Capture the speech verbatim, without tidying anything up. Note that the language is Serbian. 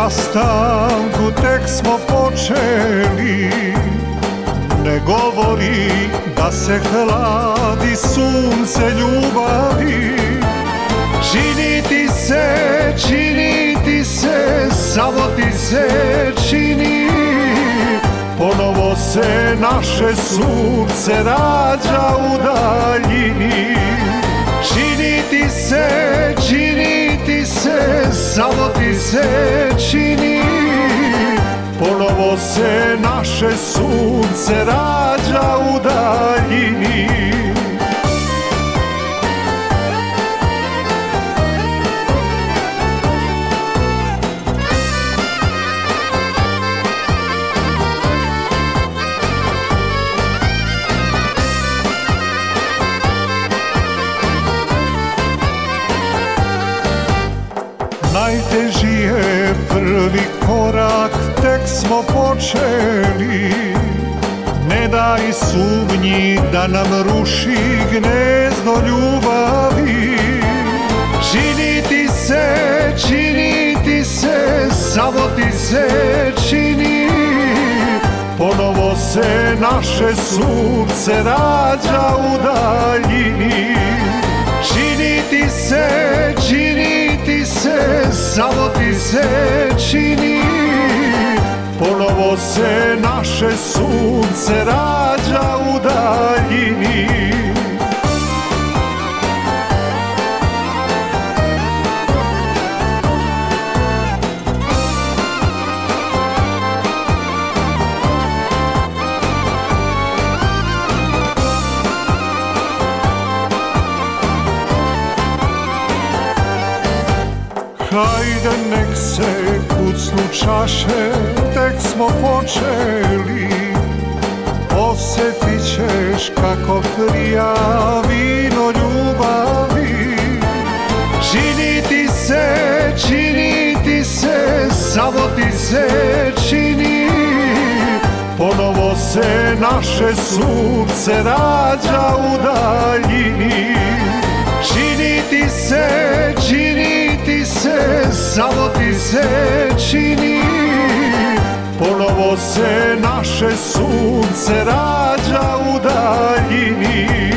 rastanku tek smo počeli. Ne govori da se hladi sunce ljubavi. Čini ti se, čini ti se, samo ti se čini. Ponovo se naše sunce rađa u daljini. Čini ti se, čini ti se, samo ti se čini. Ponovo se naše sunce rađa u daljini. Najteži je prvi korak, tek smo počeli. Ne daj sumnji da nam ruši gnezdo ljubavi. Čini ti se, čini ti se, samo ti se čini. Ponovo se naše sunce rađa u daljini. Čini ti se, čini ti se, samo ti se čini. Ponovo se naše sunce rađa u daljini. Hajde nek se kucnu čaše, tek smo počeli. Osjetit ćeš kako prija vino ljubavi. Čini ti se, čini ti se, samo ti se čini. Ponovo se naše sunce rađa u daljini. Čini ti se, čini ti se, samo ti se čini. Ponovo se naše sunce rađa u daljini.